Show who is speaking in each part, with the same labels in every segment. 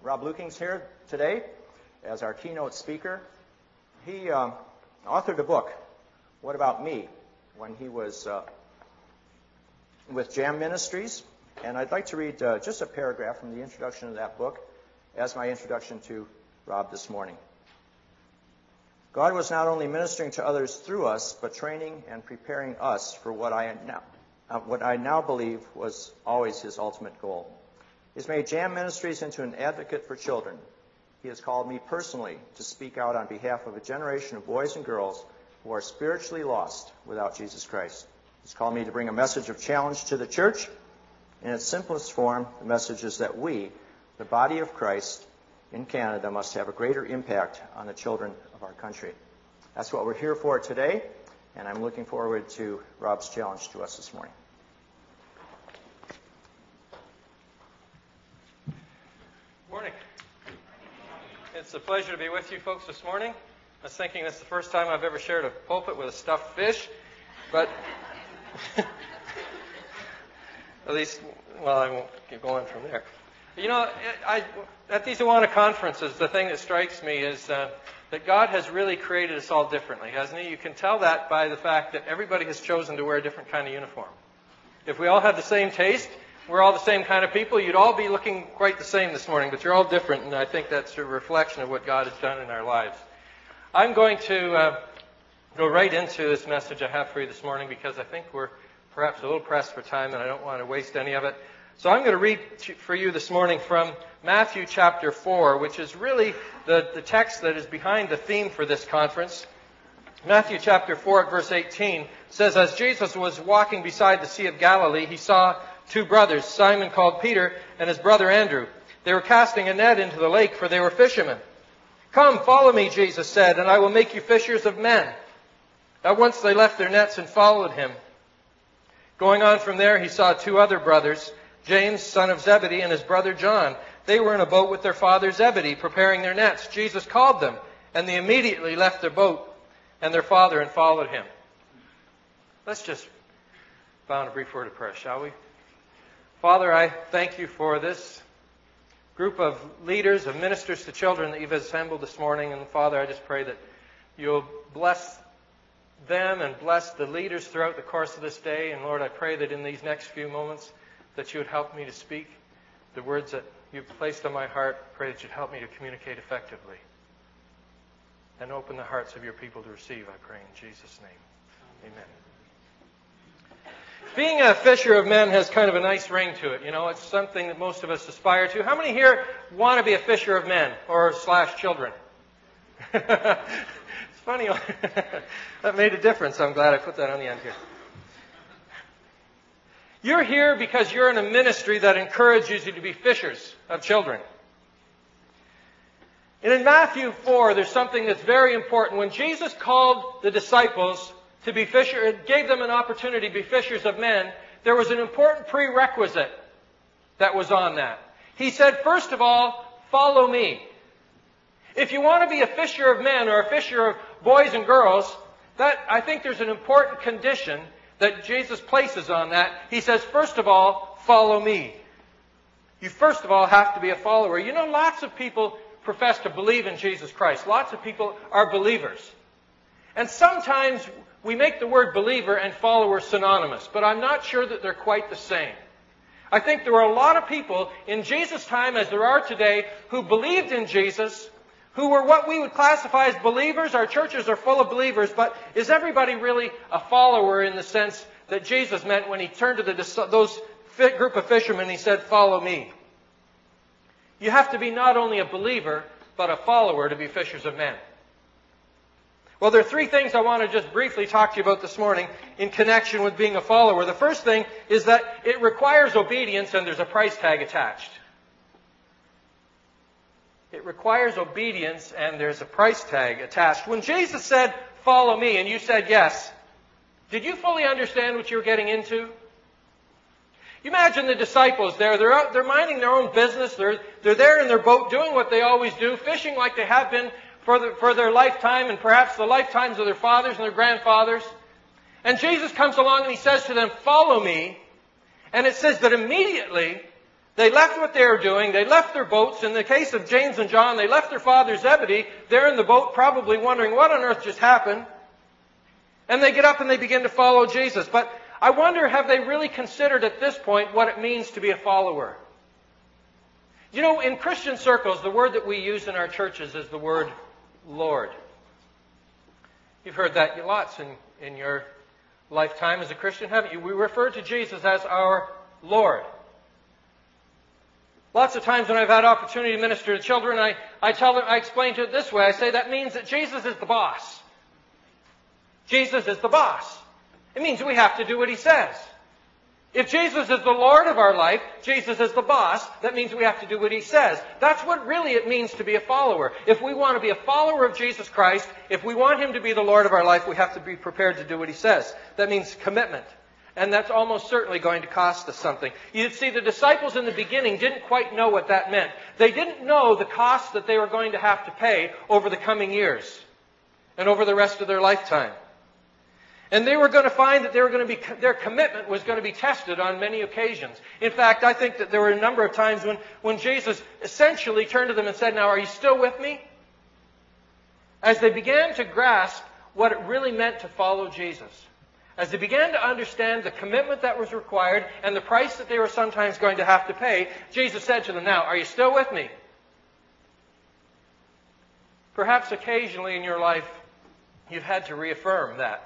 Speaker 1: Rob Luking's here today as our keynote speaker. He authored a book, What About Me?, when he was with Jam Ministries. And I'd like to read just a paragraph from the introduction of that book as my introduction to Rob this morning. God was not only ministering to others through us, but training and preparing us for what I now believe was always his ultimate goal. He has made Jam Ministries into an advocate for children. He has called me personally to speak out on behalf of a generation of boys and girls who are spiritually lost without Jesus Christ. He's called me to bring a message of challenge to the church. In its simplest form, the message is that we, the body of Christ in Canada, must have a greater impact on the children of our country. That's what we're here for today, and I'm looking forward to Rob's challenge to us this morning.
Speaker 2: Morning. It's a pleasure to be with you folks this morning. I was thinking this is the first time I've ever shared a pulpit with a stuffed fish, but at least, well, I won't keep going from there. You know, at these Awana conferences, the thing that strikes me is that God has really created us all differently, hasn't He? You can tell that by the fact that everybody has chosen to wear a different kind of uniform. If we all had the same taste, we're all the same kind of people, you'd all be looking quite the same this morning, but you're all different, and I think that's a reflection of what God has done in our lives. I'm going to go right into this message I have for you this morning because I think we're perhaps a little pressed for time, and I don't want to waste any of it. So I'm going to read for you this morning from Matthew chapter 4, which is really the text that is behind the theme for this conference. Matthew chapter 4 at verse 18 says, "As Jesus was walking beside the Sea of Galilee, he saw two brothers, Simon called Peter and his brother Andrew. They were casting a net into the lake, for they were fishermen. 'Come, follow me,' Jesus said, 'and I will make you fishers of men.' At once they left their nets and followed him. Going on from there, he saw two other brothers, James, son of Zebedee, and his brother John. They were in a boat with their father Zebedee, preparing their nets. Jesus called them, and they immediately left their boat and their father and followed him." Let's just bow in a brief word of prayer, shall we? Father, I thank you for this group of leaders, of ministers to children that you've assembled this morning. And Father, I just pray that you'll bless them and bless the leaders throughout the course of this day. And Lord, I pray that in these next few moments that you would help me to speak the words that you've placed on my heart. I pray that you'd help me to communicate effectively and open the hearts of your people to receive, I pray in Jesus' name. Amen. Being a fisher of men has kind of a nice ring to it. You know, it's something that most of us aspire to. How many here want to be a fisher of men or / children? It's funny. That made a difference. I'm glad I put that on the end here. You're here because you're in a ministry that encourages you to be fishers of children. And in Matthew 4, there's something that's very important. When Jesus called the disciples to be fishers, it gave them an opportunity to be fishers of men, there was an important prerequisite that was on that. He said, first of all, follow me. If you want to be a fisher of men or a fisher of boys and girls, I think there's an important condition that Jesus places on that. He says, first of all, follow me. You first of all have to be a follower. You know, lots of people profess to believe in Jesus Christ. Lots of people are believers. And sometimes we make the word believer and follower synonymous, but I'm not sure that they're quite the same. I think there were a lot of people in Jesus' time, as there are today, who believed in Jesus, who were what we would classify as believers. Our churches are full of believers, but is everybody really a follower in the sense that Jesus meant when he turned to those group of fishermen, he said, follow me? You have to be not only a believer, but a follower to be fishers of men. Well, there are three things I want to just briefly talk to you about this morning in connection with being a follower. The first thing is that it requires obedience and there's a price tag attached. It requires obedience and there's a price tag attached. When Jesus said, follow me, and you said yes, did you fully understand what you were getting into? You imagine the disciples there. They're minding their own business. They're there in their boat doing what they always do, fishing like they have been for their lifetime and perhaps the lifetimes of their fathers and their grandfathers. And Jesus comes along and he says to them, follow me. And it says that immediately They left what they were doing. They left their boats. In the case of James and John, they left their father Zebedee. They're in the boat probably wondering what on earth just happened. And they get up and they begin to follow Jesus. But I wonder, have they really considered at this point what it means to be a follower? You know, in Christian circles, the word that we use in our churches is the word Lord. You've heard that lots in your lifetime as a Christian, haven't you? We refer to Jesus as our Lord. Lots of times when I've had opportunity to minister to children, I tell them, I explain to it this way. I say that means that Jesus is the boss. Jesus is the boss. It means we have to do what He says. If Jesus is the Lord of our life, Jesus is the boss, that means we have to do what He says. That's what really it means to be a follower. If we want to be a follower of Jesus Christ, if we want Him to be the Lord of our life, we have to be prepared to do what He says. That means commitment. And that's almost certainly going to cost us something. You see, the disciples in the beginning didn't quite know what that meant. They didn't know the cost that they were going to have to pay over the coming years and over the rest of their lifetime. And they were going to find that their commitment was going to be tested on many occasions. In fact, I think that there were a number of times when Jesus essentially turned to them and said, "Now, are you still with me?" As they began to grasp what it really meant to follow Jesus, as they began to understand the commitment that was required and the price that they were sometimes going to have to pay, Jesus said to them, "Now, are you still with me?" Perhaps occasionally in your life, you've had to reaffirm that.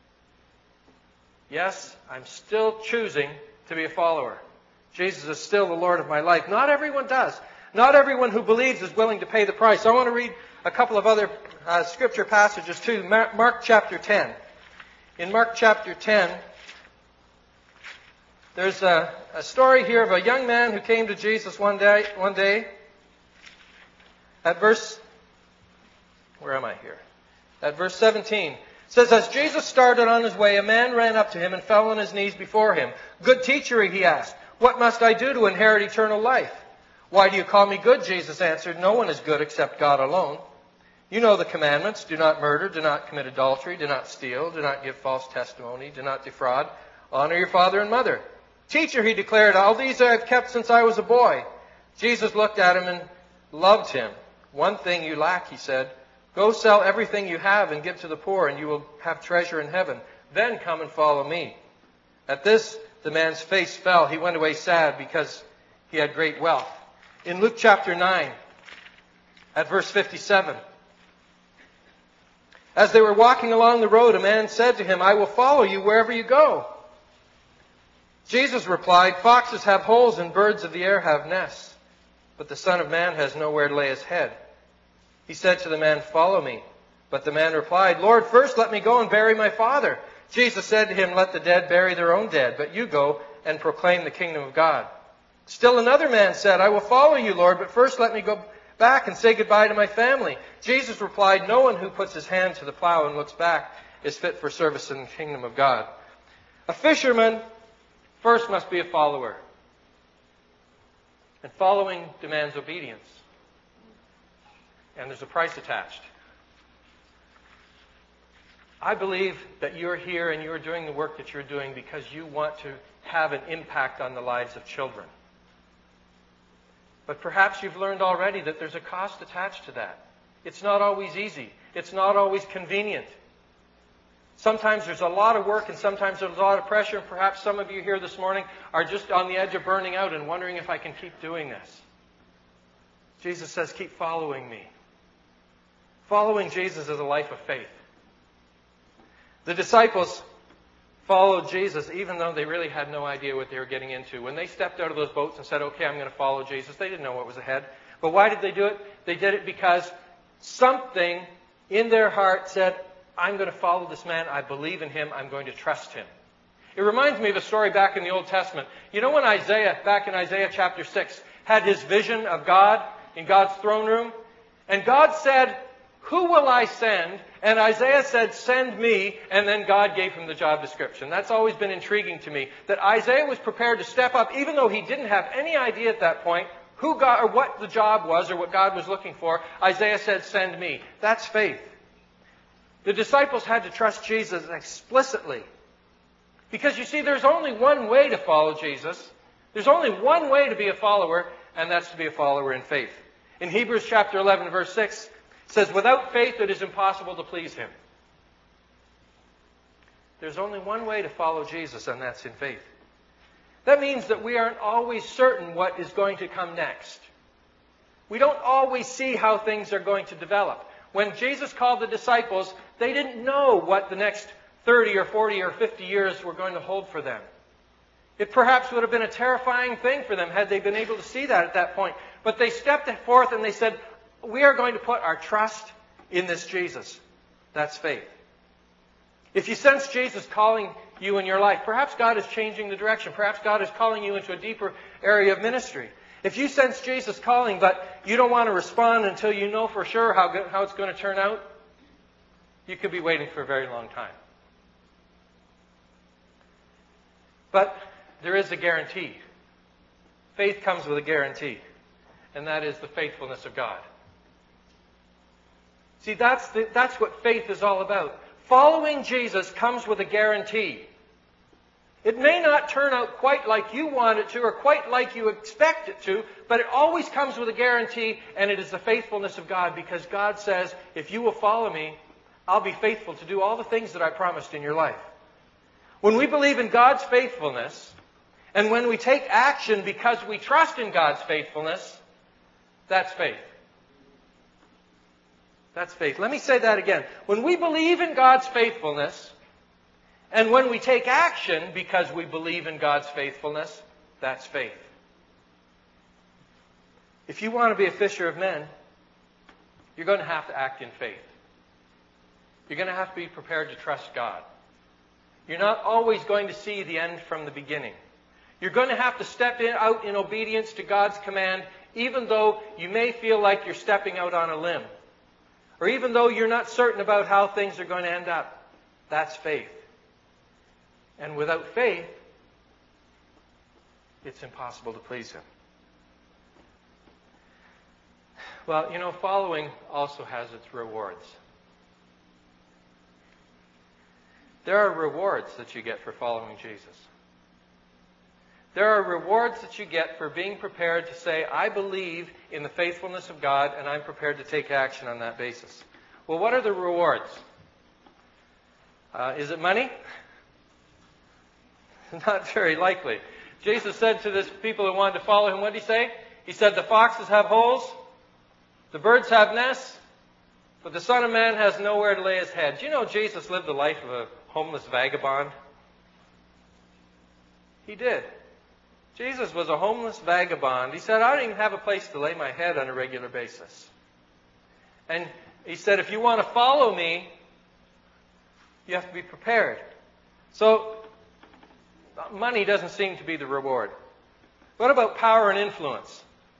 Speaker 2: Yes, I'm still choosing to be a follower. Jesus is still the Lord of my life. Not everyone does. Not everyone who believes is willing to pay the price. I want to read a couple of other scripture passages too. Mark chapter 10. In Mark chapter 10, there's a story here of a young man who came to Jesus one day. At verse, where am I here? At verse 17. It says, as Jesus started on his way, a man ran up to him and fell on his knees before him. "Good teacher," he asked, "what must I do to inherit eternal life?" "Why do you call me good?" Jesus answered. "No one is good except God alone. You know the commandments. Do not murder, do not commit adultery, do not steal, do not give false testimony, do not defraud, honor your father and mother." "Teacher," he declared, "all these I have kept since I was a boy." Jesus looked at him and loved him. "One thing you lack," he said. "Go sell everything you have and give to the poor, and you will have treasure in heaven. Then come and follow me." At this, the man's face fell. He went away sad because he had great wealth. In Luke chapter 9, at verse 57, as they were walking along the road, a man said to him, "I will follow you wherever you go." Jesus replied, "Foxes have holes and birds of the air have nests, but the Son of Man has nowhere to lay his head." He said to the man, "Follow me." But the man replied, "Lord, first let me go and bury my father." Jesus said to him, "Let the dead bury their own dead, but you go and proclaim the kingdom of God." Still another man said, "I will follow you, Lord, but first let me go back and say goodbye to my family." Jesus replied, "No one who puts his hand to the plow and looks back is fit for service in the kingdom of God." A fisherman first must be a follower. And following demands obedience. And there's a price attached. I believe that you're here and you're doing the work that you're doing because you want to have an impact on the lives of children. But perhaps you've learned already that there's a cost attached to that. It's not always easy. It's not always convenient. Sometimes there's a lot of work and sometimes there's a lot of pressure. And perhaps some of you here this morning are just on the edge of burning out and wondering if I can keep doing this. Jesus says, keep following me. Following Jesus is a life of faith. The disciples followed Jesus even though they really had no idea what they were getting into. When they stepped out of those boats and said, okay, I'm going to follow Jesus, they didn't know what was ahead. But why did they do it? They did it because something in their heart said, I'm going to follow this man. I believe in him. I'm going to trust him. It reminds me of a story back in the Old Testament. You know when Isaiah, back in Isaiah chapter 6, had his vision of God in God's throne room? And God said, who will I send? And Isaiah said, send me. And then God gave him the job description. That's always been intriguing to me. That Isaiah was prepared to step up, even though he didn't have any idea at that point who God, or what the job was or what God was looking for. Isaiah said, send me. That's faith. The disciples had to trust Jesus explicitly. Because you see, there's only one way to follow Jesus. There's only one way to be a follower, and that's to be a follower in faith. In Hebrews chapter 11, verse 6, it says, without faith it is impossible to please Him. There's only one way to follow Jesus, and that's in faith. That means that we aren't always certain what is going to come next. We don't always see how things are going to develop. When Jesus called the disciples, they didn't know what the next 30 or 40 or 50 years were going to hold for them. It perhaps would have been a terrifying thing for them had they been able to see that at that point. But they stepped forth and they said, we are going to put our trust in this Jesus. That's faith. If you sense Jesus calling you in your life, perhaps God is changing the direction. Perhaps God is calling you into a deeper area of ministry. If you sense Jesus calling, but you don't want to respond until you know for sure how it's going to turn out, you could be waiting for a very long time. But there is a guarantee. Faith comes with a guarantee, and that is the faithfulness of God. See, that's what faith is all about. Following Jesus comes with a guarantee. It may not turn out quite like you want it to or quite like you expect it to, but it always comes with a guarantee, and it is the faithfulness of God, because God says, if you will follow me, I'll be faithful to do all the things that I promised in your life. When we believe in God's faithfulness, and when we take action because we trust in God's faithfulness, that's faith. That's faith. Let me say that again. When we believe in God's faithfulness, and when we take action because we believe in God's faithfulness, that's faith. If you want to be a fisher of men, you're going to have to act in faith. You're going to have to be prepared to trust God. You're not always going to see the end from the beginning. You're going to have to step out in obedience to God's command, even though you may feel like you're stepping out on a limb. Or even though you're not certain about how things are going to end up. That's faith. And without faith, it's impossible to please Him. Well, following also has its rewards. There are rewards that you get for following Jesus. There are rewards that you get for being prepared to say, I believe in the faithfulness of God, and I'm prepared to take action on that basis. Well, what are the rewards? Is it money? Not very likely. Jesus said to this people who wanted to follow Him, what did He say? He said, the foxes have holes, the birds have nests, but the Son of Man has nowhere to lay His head. Do you know Jesus lived the life of a homeless vagabond? He did. Jesus was a homeless vagabond. He said, I don't even have a place to lay my head on a regular basis. And He said, if you want to follow me, you have to be prepared. So, money doesn't seem to be the reward. What about power and influence?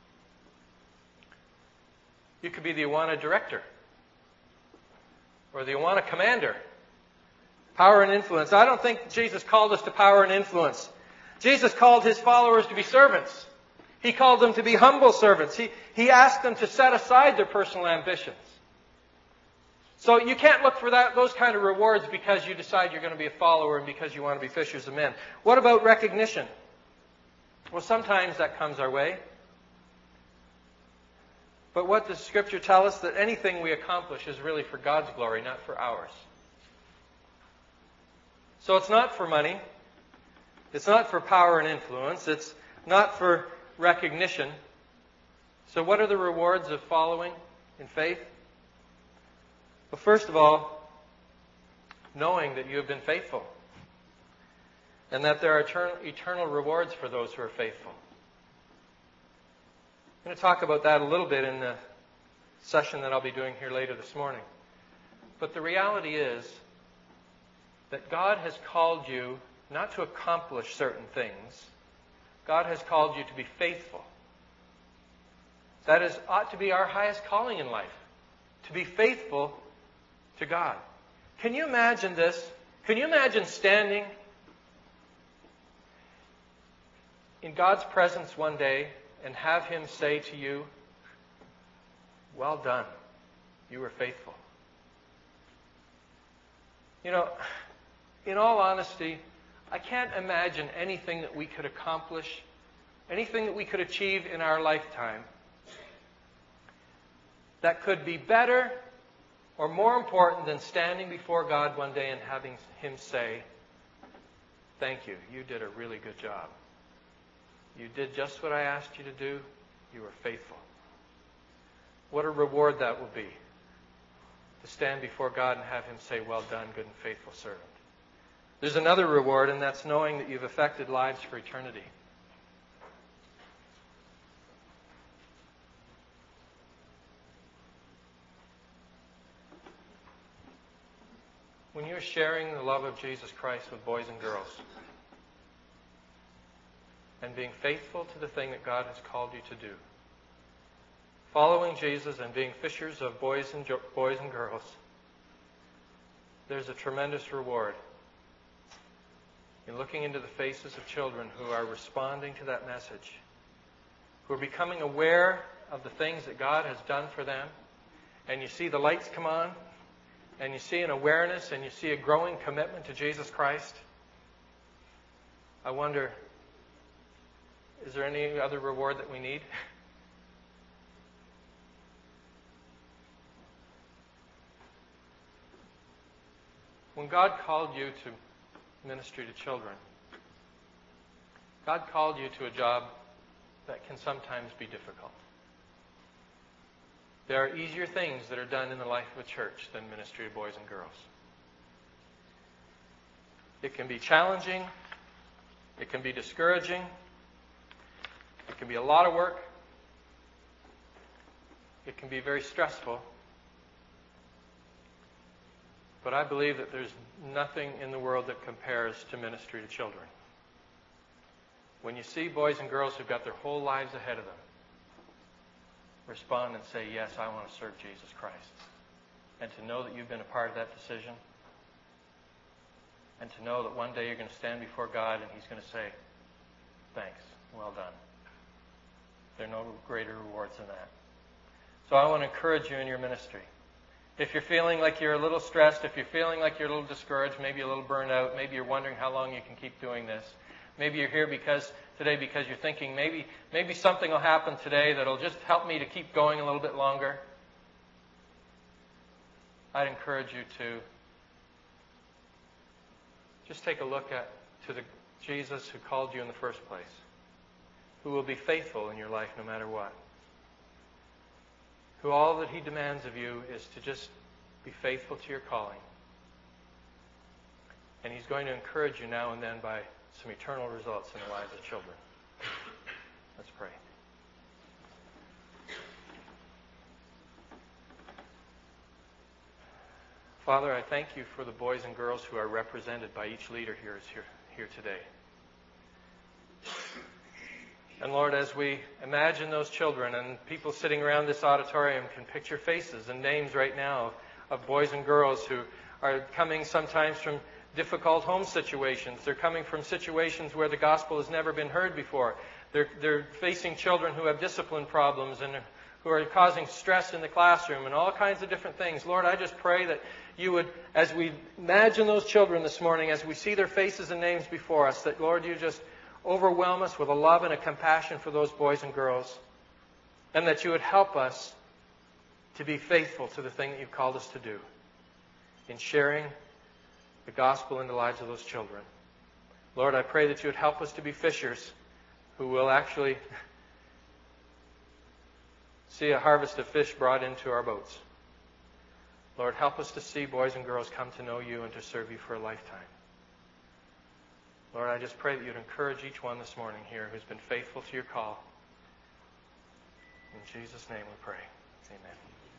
Speaker 2: You could be the Awana director. Or the Awana commander. Power and influence. I don't think Jesus called us to power and influence. Jesus called His followers to be servants. He called them to be humble servants. He asked them to set aside their personal ambitions. So you can't look for those kind of rewards because you decide you're going to be a follower and because you want to be fishers of men. What about recognition? Well, sometimes that comes our way. But what does Scripture tell us? That anything we accomplish is really for God's glory, not for ours. So it's not for money. It's not for power and influence. It's not for recognition. So what are the rewards of following in faith? Well, first of all, knowing that you have been faithful. And that there are eternal rewards for those who are faithful. I'm going to talk about that a little bit in the session that I'll be doing here later this morning. But the reality is that God has called you not to accomplish certain things. God has called you to be faithful. That ought to be our highest calling in life. To be faithful to God. Can you imagine this? Can you imagine standing in God's presence one day and have Him say to you, well done, you were faithful. In all honesty, I can't imagine anything that we could accomplish anything that we could achieve in our lifetime that could be better or more important than standing before God one day and having Him say, "Thank you. You did a really good job. You did just what I asked you to do. You were faithful." What a reward that will be, to stand before God and have Him say, "Well done, good and faithful servant." There's another reward, and that's knowing that you've affected lives for eternity. When you're sharing the love of Jesus Christ with boys and girls, and being faithful to the thing that God has called you to do, following Jesus and being fishers of boys and girls, there's a tremendous reward in looking into the faces of children who are responding to that message, who are becoming aware of the things that God has done for them, and you see the lights come on, and you see an awareness, and you see a growing commitment to Jesus Christ. I wonder, is there any other reward that we need? When God called you to ministry to children, God called you to a job that can sometimes be difficult. There are easier things that are done in the life of a church than ministry to boys and girls. It can be challenging. It can be discouraging. It can be a lot of work. It can be very stressful. But I believe that there's nothing in the world that compares to ministry to children. When you see boys and girls who've got their whole lives ahead of them, respond and say, "Yes, I want to serve Jesus Christ." And to know that you've been a part of that decision. And to know that one day you're going to stand before God and He's going to say, "Thanks, well done." There are no greater rewards than that. So I want to encourage you in your ministry. If you're feeling like you're a little stressed, if you're feeling like you're a little discouraged, maybe a little burned out, maybe you're wondering how long you can keep doing this. Maybe you're here today because you're thinking maybe something will happen today that'll just help me to keep going a little bit longer. I'd encourage you to just take a look to the Jesus who called you in the first place, who will be faithful in your life no matter what, who all that He demands of you is to just be faithful to your calling. And He's going to encourage you now and then by some eternal results in the lives of children. Let's pray. Father, I thank You for the boys and girls who are represented by each leader here today. And Lord, as we imagine those children, and people sitting around this auditorium can picture faces and names right now of boys and girls who are coming sometimes from difficult home situations. They're coming from situations where the gospel has never been heard before. They're facing children who have discipline problems and who are causing stress in the classroom and all kinds of different things. Lord, I just pray that You would, as we imagine those children this morning, as we see their faces and names before us, that, Lord, You just overwhelm us with a love and a compassion for those boys and girls, and that You would help us to be faithful to the thing that You've called us to do in sharing the gospel in the lives of those children. Lord, I pray that You would help us to be fishers who will actually see a harvest of fish brought into our boats. Lord, help us to see boys and girls come to know You and to serve You for a lifetime. Lord, I just pray that You'd encourage each one this morning here who's been faithful to Your call. In Jesus' name we pray. Amen.